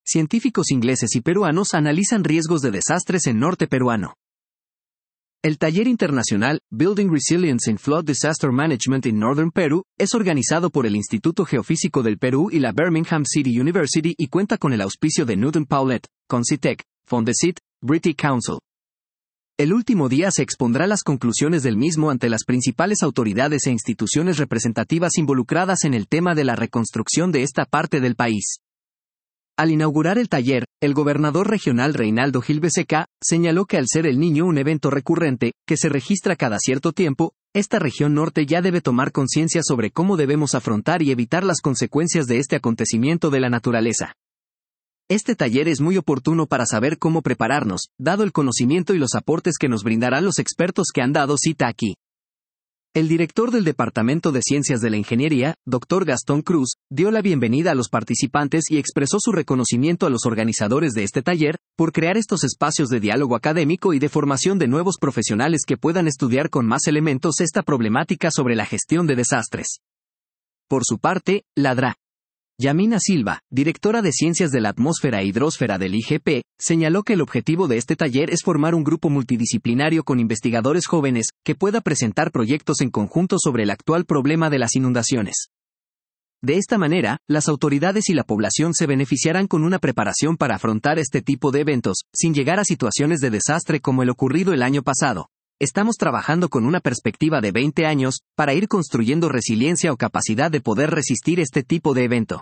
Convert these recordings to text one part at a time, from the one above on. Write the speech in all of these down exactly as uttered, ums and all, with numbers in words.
científicos ingleses y peruanos analizan riesgos de desastres en norte peruano. El taller internacional Building Resilience in Flood Disaster Management in Northern Peru es organizado por el Instituto Geofísico del Perú y la Birmingham City University y cuenta con el auspicio de Newton Paulet, Concitec, Fondesit, British Council. El último día se expondrá las conclusiones del mismo ante las principales autoridades e instituciones representativas involucradas en el tema de la reconstrucción de esta parte del país. Al inaugurar el taller, el gobernador regional Reinaldo Gil Becerra señaló que al ser el Niño un evento recurrente, que se registra cada cierto tiempo, esta región norte ya debe tomar conciencia sobre cómo debemos afrontar y evitar las consecuencias de este acontecimiento de la naturaleza. Este taller es muy oportuno para saber cómo prepararnos, dado el conocimiento y los aportes que nos brindarán los expertos que han dado cita aquí. El director del Departamento de Ciencias de la Ingeniería, doctor Gastón Cruz, dio la bienvenida a los participantes y expresó su reconocimiento a los organizadores de este taller, por crear estos espacios de diálogo académico y de formación de nuevos profesionales que puedan estudiar con más elementos esta problemática sobre la gestión de desastres. Por su parte, la D R A. Yamina Silva, directora de Ciencias de la Atmósfera e Hidrosfera del I G P, señaló que el objetivo de este taller es formar un grupo multidisciplinario con investigadores jóvenes, que pueda presentar proyectos en conjunto sobre el actual problema de las inundaciones. De esta manera, las autoridades y la población se beneficiarán con una preparación para afrontar este tipo de eventos, sin llegar a situaciones de desastre como el ocurrido el año pasado. Estamos trabajando con una perspectiva de veinte años, para ir construyendo resiliencia o capacidad de poder resistir este tipo de evento.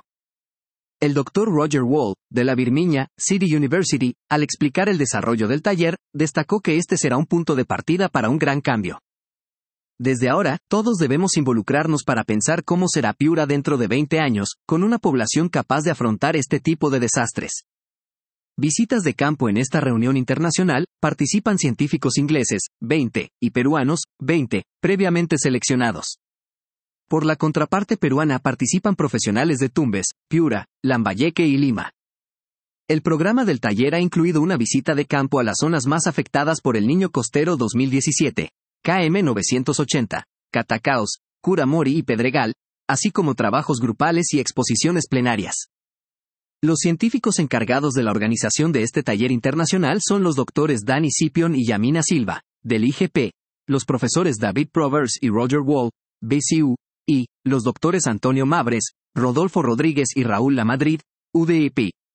El doctor Roger Wall, de la Birmingham City University, al explicar el desarrollo del taller, destacó que este será un punto de partida para un gran cambio. Desde ahora, todos debemos involucrarnos para pensar cómo será Piura dentro de veinte años, con una población capaz de afrontar este tipo de desastres. Visitas de campo en esta reunión internacional, participan científicos ingleses, veinte, y peruanos, veinte, previamente seleccionados. Por la contraparte peruana participan profesionales de Tumbes, Piura, Lambayeque y Lima. El programa del taller ha incluido una visita de campo a las zonas más afectadas por el Niño Costero dos mil diecisiete, K M novecientos ochenta, Catacaos, Curamori y Pedregal, así como trabajos grupales y exposiciones plenarias. Los científicos encargados de la organización de este taller internacional son los doctores Dani Scipion y Yamina Silva, del I G P, los profesores David Provers y Roger Wall, B C U, y los doctores Antonio Mabres, Rodolfo Rodríguez y Raúl Lamadrid, U D E P.